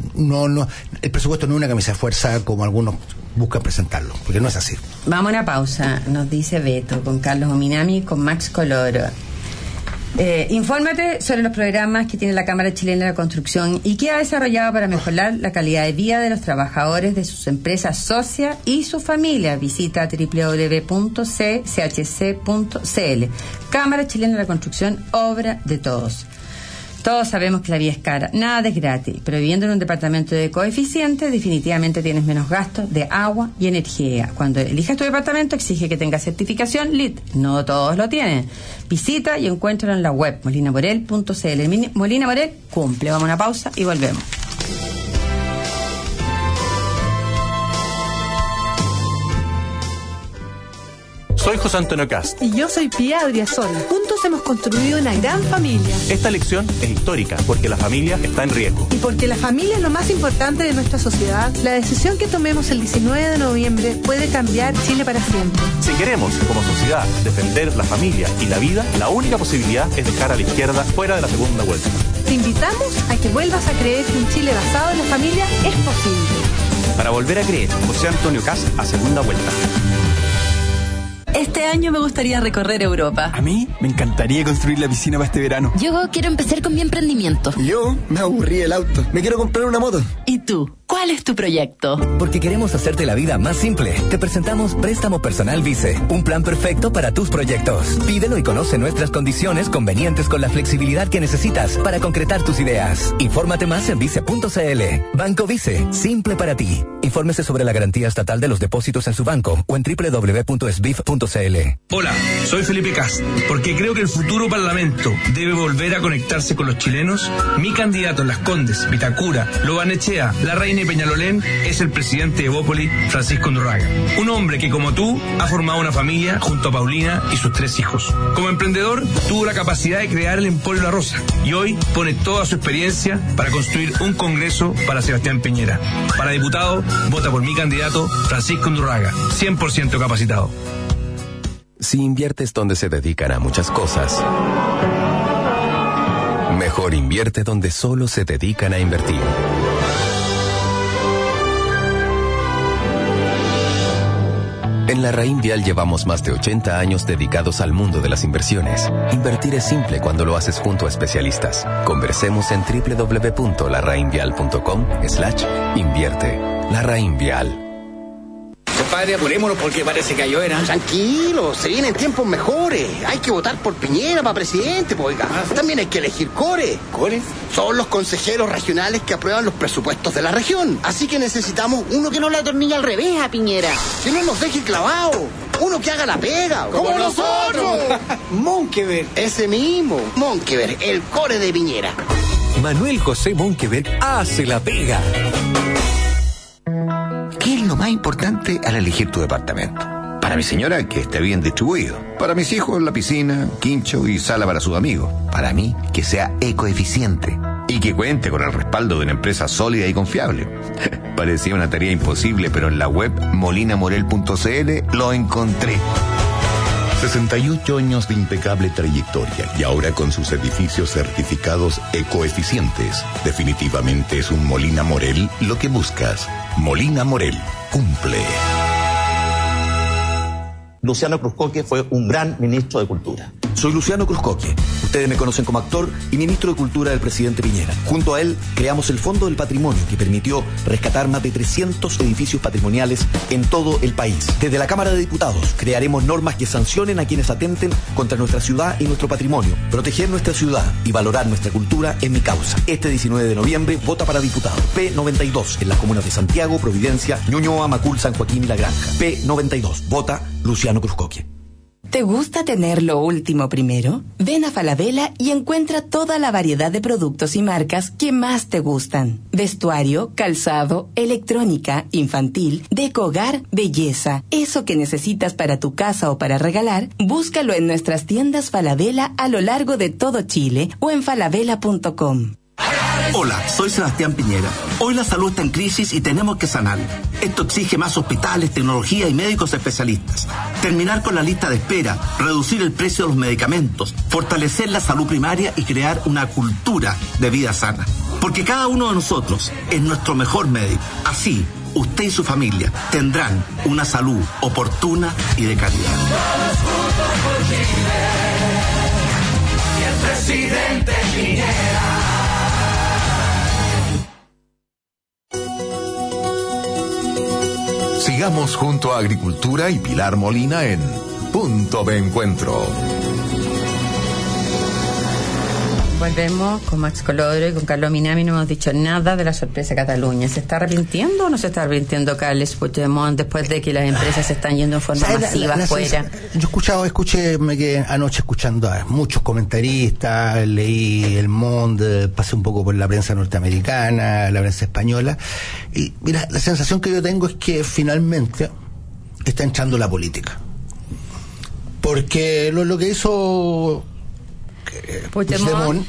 C: el presupuesto no es una camisa de fuerza como algunos buscan presentarlo, porque no es así.
B: Vamos a una pausa, nos dice Beto, con Carlos Ominami, con Max Coloro. Infórmate sobre los programas que tiene la Cámara Chilena de la Construcción y que ha desarrollado para mejorar la calidad de vida de los trabajadores de sus empresas socias y sus familias. Visita www.chc.cl. Cámara Chilena de la Construcción, obra de todos. Todos sabemos que la vida es cara, nada es gratis, pero viviendo en un departamento de coeficiente definitivamente tienes menos gastos de agua y energía. Cuando elijas tu departamento exige que tenga certificación LEED, no todos lo tienen. Visita y encuéntralo en la web molinamorel.cl. Molina Morel cumple. Vamos a una pausa y volvemos.
N: Soy José Antonio Cast.
P: Y yo soy Pía Adriasola. Juntos hemos construido una gran familia.
N: Esta elección es histórica porque la familia está en riesgo.
P: Y porque la familia es lo más importante de nuestra sociedad, la decisión que tomemos el 19 de noviembre puede cambiar Chile para siempre.
N: Si queremos, como sociedad, defender la familia y la vida, la única posibilidad es dejar a la izquierda fuera de la segunda vuelta.
P: Te invitamos a que vuelvas a creer que un Chile basado en la familia es posible.
O: Para volver a creer, José Antonio Cast a segunda vuelta.
H: Este año me gustaría recorrer Europa.
I: A mí me encantaría construir la piscina para este verano.
H: Yo quiero empezar con mi emprendimiento.
I: Yo me aburrí el auto. Me quiero comprar una moto.
H: ¿Y tú? ¿Cuál es tu proyecto?
J: Porque queremos hacerte la vida más simple. Te presentamos Préstamo Personal Vice, un plan perfecto para tus proyectos. Pídelo y conoce nuestras condiciones convenientes con la flexibilidad que necesitas para concretar tus ideas. Infórmate más en vice.cl. Banco Vice, simple para ti. Infórmese sobre la garantía estatal de los depósitos en su banco o en www.sbif.cl.
E: Hola, soy Felipe Cast. Porque creo que el futuro Parlamento debe volver a conectarse con los chilenos. Mi candidato en Las Condes, Vitacura, Lo Barnechea, Larraín y Peñalolén es el presidente de Evópolis, Francisco Undurraga. Un hombre que, como tú, ha formado una familia junto a Paulina y sus 3 hijos. Como emprendedor, tuvo la capacidad de crear el Emporio La Rosa y hoy pone toda su experiencia para construir un congreso para Sebastián Piñera. Para diputado, vota por mi candidato, Francisco Undurraga, 100% capacitado.
M: Si inviertes donde se dedican a muchas cosas, mejor invierte donde solo se dedican a invertir. En la Raín Vial llevamos más de 80 años dedicados al mundo de las inversiones. Invertir es simple cuando lo haces junto a especialistas. Conversemos en www.larrainvial.com/invierte. La Raín Vial.
Q: Compadre, apurémonos porque parece que hay hora.
K: Tranquilo, se vienen tiempos mejores. Hay que votar por Piñera para presidente, pues, oiga. También hay que elegir core.
Q: ¿Core?
K: Son los consejeros regionales que aprueban los presupuestos de la región. Así que necesitamos uno que no la atornilla al revés a Piñera. Que no nos deje clavados. Uno que haga la pega.
Q: ¡Como nosotros!
K: Monkeberg. Ese mismo. Monkeberg, el core de Piñera.
L: Manuel José Monkeberg hace la pega.
R: ¿Qué es lo más importante al elegir tu departamento? Para mi señora, que esté bien distribuido. Para mis hijos, la piscina, quincho y sala para sus amigos. Para mí, que sea ecoeficiente y que cuente con el respaldo de una empresa sólida y confiable. Parecía una tarea imposible, pero en la web molinamorel.cl lo encontré.
A: 68 años de impecable trayectoria y ahora con sus edificios certificados ecoeficientes. Definitivamente es un Molina Morel lo que buscas. Molina Morel cumple.
S: Luciano Cruzcoque fue un gran ministro de Cultura. Soy Luciano Cruzcoque. Ustedes me conocen como actor y ministro de Cultura del presidente Piñera. Junto a él, creamos el Fondo del Patrimonio, que permitió rescatar más de 300 edificios patrimoniales en todo el país. Desde la Cámara de Diputados, crearemos normas que sancionen a quienes atenten contra nuestra ciudad y nuestro patrimonio. Proteger nuestra ciudad y valorar nuestra cultura es mi causa. Este 19 de noviembre, vota para diputado. P92, en las comunas de Santiago, Providencia, Ñuñoa, Macul, San Joaquín y La Granja. P92, vota Luciano Cruzcoque.
T: ¿Te gusta tener lo último primero? Ven a Falabella y encuentra toda la variedad de productos y marcas que más te gustan. Vestuario, calzado, electrónica, infantil, deco hogar, belleza. Eso que necesitas para tu casa o para regalar, búscalo en nuestras tiendas Falabella a lo largo de todo Chile o en falabella.com.
F: Hola, soy Sebastián Piñera. Hoy la salud está en crisis y tenemos que sanar. Esto exige más hospitales, tecnología y médicos especialistas. Terminar con la lista de espera, reducir el precio de los medicamentos, fortalecer la salud primaria y crear una cultura de vida sana. Porque cada uno de nosotros es nuestro mejor médico. Así, usted y su familia tendrán una salud oportuna y de calidad.
G: Todos juntos por Chile. Y el presidente Piñera.
A: Sigamos junto a Agricultura y Pilar Molina en Punto de Encuentro.
B: Volvemos con Max Colodro y con Carlos Minami. No hemos dicho nada de la sorpresa de Cataluña. ¿Se está arrepintiendo o no se está arrepintiendo Carles Puigdemont después de que las empresas se están yendo en forma masiva afuera?
C: Yo escuché anoche escuchando a muchos comentaristas, leí El Monde, pasé un poco por la prensa norteamericana, la prensa española, y mira, la sensación que yo tengo es que finalmente está entrando la política. Porque lo que hizo
B: Puigdemont,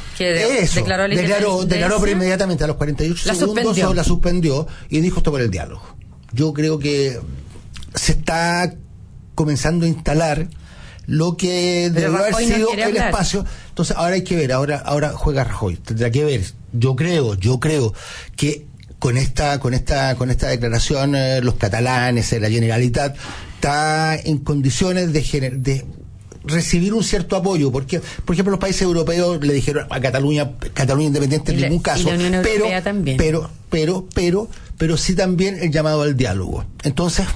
C: declaró pero inmediatamente a los 48 segundos la suspendió y dijo esto por el diálogo. Yo creo que se está comenzando a instalar lo que debió haber sido el espacio. Entonces ahora hay que ver, ahora juega Rajoy, tendrá que ver. Yo creo que con esta declaración los catalanes, la Generalitat está en condiciones de recibir un cierto apoyo, porque por ejemplo los países europeos le dijeron a Cataluña independiente en ningún caso,
B: y la Unión Europea también.
C: pero sí también el llamado al diálogo. Entonces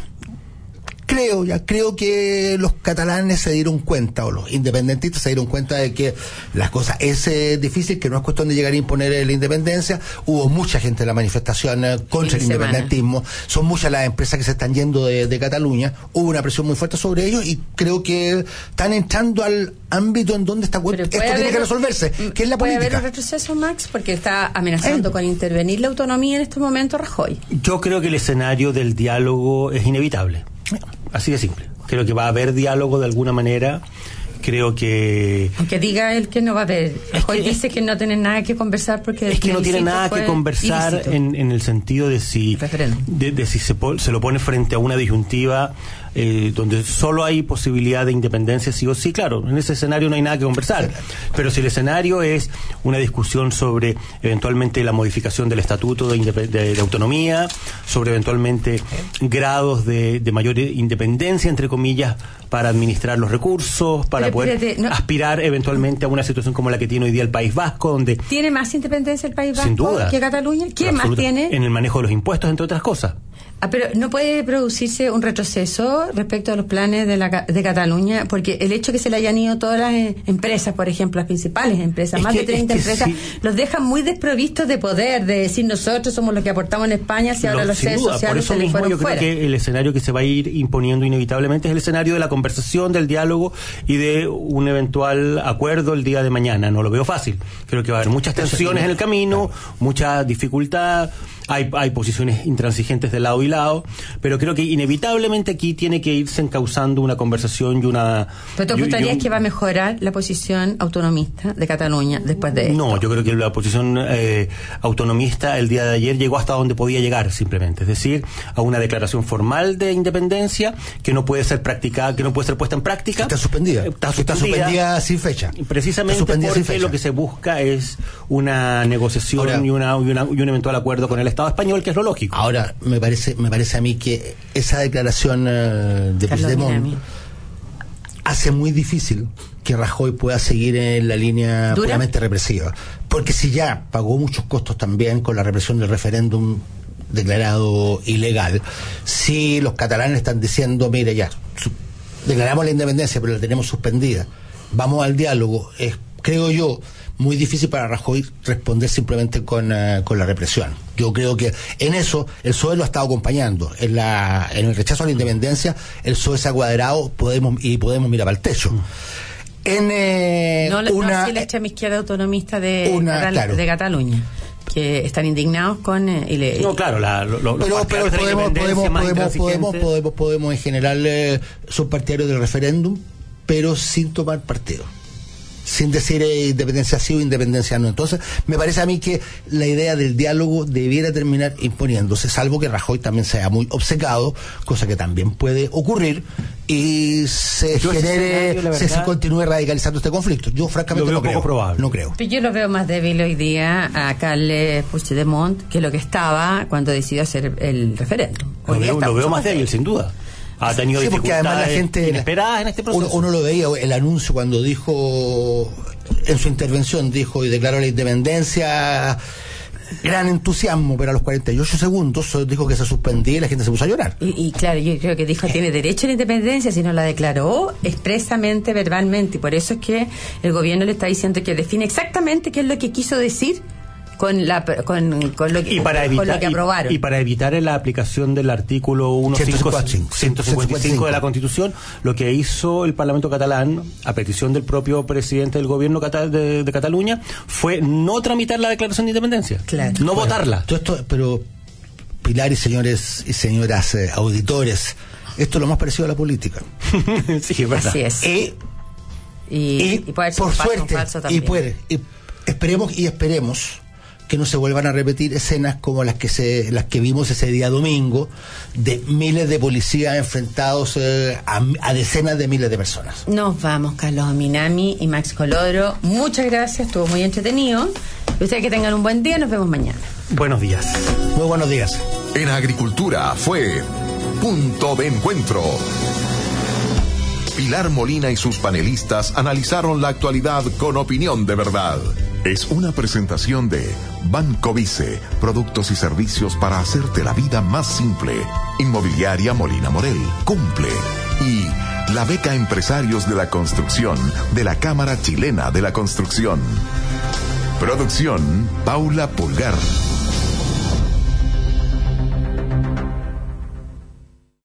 C: creo que los catalanes se dieron cuenta, o los independentistas se dieron cuenta de que las cosas es difícil, que no es cuestión de llegar a imponer la independencia. Hubo mucha gente en la manifestación contra el independentismo, son muchas las empresas que se están yendo de Cataluña, hubo una presión muy fuerte sobre ellos y creo que están entrando al ámbito en donde esto tiene que resolverse, que es la política.
B: ¿Puede haber un retroceso, Max? Porque está amenazando con intervenir la autonomía en este momento Rajoy.
D: Yo creo que el escenario del diálogo es inevitable. Así de simple. Creo que va a haber diálogo de alguna manera. Creo que...
B: Aunque diga él que no va a haber. Rajoy dice que no tienen nada que conversar porque...
D: Es que no tiene nada que conversar en el sentido de si se lo pone frente a una disyuntiva donde solo hay posibilidad de independencia sí o sí. Claro, en ese escenario no hay nada que conversar. Pero si el escenario es una discusión sobre eventualmente la modificación del estatuto de autonomía, sobre eventualmente grados de mayor independencia, entre comillas, para administrar los recursos, para aspirar eventualmente a una situación como la que tiene hoy día el País Vasco, donde...
B: ¿Tiene más independencia el País Vasco
D: sin duda,
B: que Cataluña? ¿Qué más tiene?
D: En el manejo de los impuestos, entre otras cosas.
B: Pero no puede producirse un retroceso respecto a los planes de Cataluña, porque el hecho que se le hayan ido todas las empresas, por ejemplo, las principales empresas, más de 30 empresas, los dejan muy desprovistos de poder, de decir nosotros somos los que aportamos en España, si ahora los sedes sociales se les fueron fuera.
D: Yo creo que el escenario que se va a ir imponiendo inevitablemente es el escenario de la conversación, del diálogo y de un eventual acuerdo el día de mañana. No lo veo fácil. Creo que va a haber muchas tensiones en el camino, mucha dificultad. Hay posiciones intransigentes de lado y lado, pero creo que inevitablemente aquí tiene que irse encauzando una conversación y una...
B: ¿Pero te gustaría que va a mejorar la posición autonomista de Cataluña después de esto?
D: No, yo creo que la posición autonomista el día de ayer llegó hasta donde podía llegar, simplemente. Es decir, a una declaración formal de independencia que no puede ser practicada, que no puede ser puesta en práctica.
C: Está suspendida. Está suspendida sin fecha.
D: Precisamente porque lo que se busca es una negociación. Ahora, y un eventual acuerdo con el Estado español, que es lo lógico.
C: Ahora, me parece a mí que esa declaración de Puigdemont hace muy difícil que Rajoy pueda seguir en la línea puramente represiva. Porque si ya pagó muchos costos también con la represión del referéndum declarado ilegal, si los catalanes están diciendo, mire, ya, declaramos la independencia, pero la tenemos suspendida, vamos al diálogo, es, creo yo, muy difícil para Rajoy responder simplemente con la represión. Yo creo que en eso el PSOE lo ha estado acompañando. En el rechazo a la independencia, el PSOE se ha cuadrado, podemos mirar para el techo.
B: Sí, la extrema izquierda autonomista de Cataluña, que están indignados con
C: podemos en general son partidarios del referéndum, pero sin tomar partido, sin decir independencia sí o independencia no. Entonces, me parece a mí que la idea del diálogo debiera terminar imponiéndose, salvo que Rajoy también sea muy obcecado, cosa que también puede ocurrir, y se continúe radicalizando este conflicto. Yo francamente no creo.
B: Pero yo lo veo más débil hoy día a Carles Puigdemont que lo que estaba cuando decidió hacer el referéndum.
D: Lo veo más débil, sin duda. Ha tenido
C: porque además la gente
D: inesperadas en este proceso.
C: Uno lo veía, el anuncio cuando dijo, en su intervención dijo y declaró la independencia, gran entusiasmo, pero a los 48 segundos dijo que se suspendía y la gente se puso a llorar.
B: Y claro, yo creo que dijo tiene derecho a la independencia, si no la declaró expresamente, verbalmente, y por eso es que el gobierno le está diciendo que define exactamente qué es lo que quiso decir con lo que aprobaron.
D: Y para evitar la aplicación del artículo 155 de la Constitución, lo que hizo el Parlamento catalán, a petición del propio presidente del gobierno de Cataluña, fue no tramitar la declaración de independencia, no votarla.
C: Todo esto, pero Pilar y señores y señoras auditores, esto es lo más parecido a la política.
D: Sí, es verdad.
B: Así es. Y puede ser
C: por suerte,
B: falso también.
C: Esperemos que no se vuelvan a repetir escenas como las que vimos ese día domingo, de miles de policías enfrentados a decenas de miles de personas.
B: Nos vamos, Carlos Minami y Max Colodro. Muchas gracias, estuvo muy entretenido. Y ustedes que tengan un buen día, nos vemos mañana.
D: Buenos días.
C: Muy buenos días.
A: En Agricultura fue Punto de Encuentro. Pilar Molina y sus panelistas analizaron la actualidad con opinión de verdad. Es una presentación de Banco Vice, productos y servicios para hacerte la vida más simple. Inmobiliaria Molina Morel, cumple. Y la beca Empresarios de la Construcción de la Cámara Chilena de la Construcción. Producción Paula Pulgar.